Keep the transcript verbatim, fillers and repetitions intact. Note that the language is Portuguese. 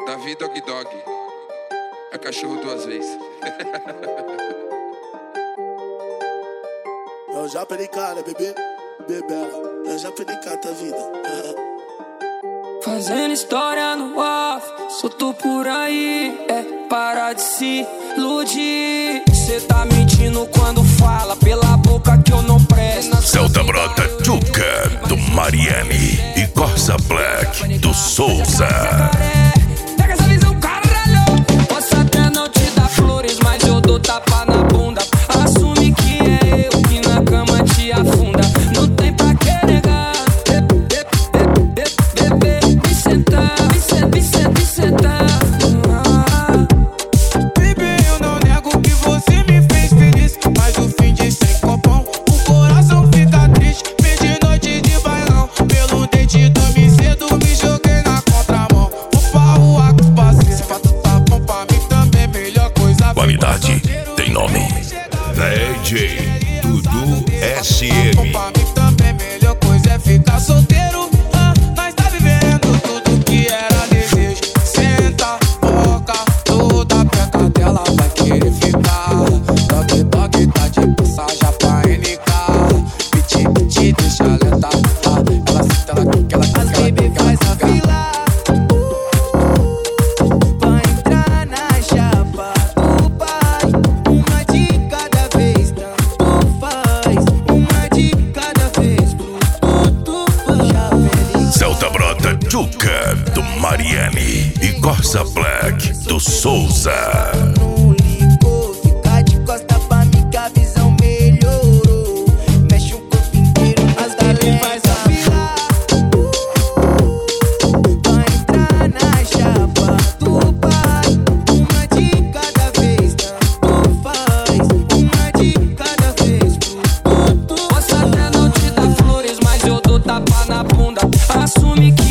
Davi Dog Dog. É cachorro duas vezes. Eu já perdi cara, bebê, bebela. Eu já perdi cara da vida. Fazendo história no off, solto por aí. É parar de se iludir. Cê tá mentindo quando fala pela boca que eu não presto. Celta Brota Tchuca do Mariane e Corsa Black do Souza. Pega essa visão, caralho. Posso até não te dar flores, mas eu dou tapa na bunda. Assume que é eu que na cama te afunda. Não tem pra que negar. Bebê, me sentar, me sentar, me sentar, me sentar. Baby, eu não nego que você me fez feliz, mas o fim de sem copão, o coração fica triste. Perdi noite de bailão, pelo dente dormi cedo, me joguei na contramão. Opa, o ato passei, se fato tá bom pra mim também, melhor coisa. Qualidade tem nome. D J Dudu S M. Pra mim também, melhor coisa é ficar solteiro. Ah, nós tá vivendo tudo que era desejo. Senta, boca, toda perto dela vai querer ficar. Dog, dog, tá de passagem pra N K. Piti, piti, deixa lenta. Ah, ela senta, ela quica, ela quica, ela baby faz a fila pra entrar na chapa do pai. Uma de cada vez, tanto faz. Uma de cada vez, pro tudo faz. Celta Brota Tchuca do Mariane e Corsa Black do Souza. Não ligou, fica de costa pra mim que a visão melhorou. Mexe o corpo inteiro, as baby faz a fila pra entrar na chapa do pai. Uma de cada vez, tanto faz. Uma de cada vez, pro tudo Posso até não te dar flores, mas eu dou tapa na bunda. Assume que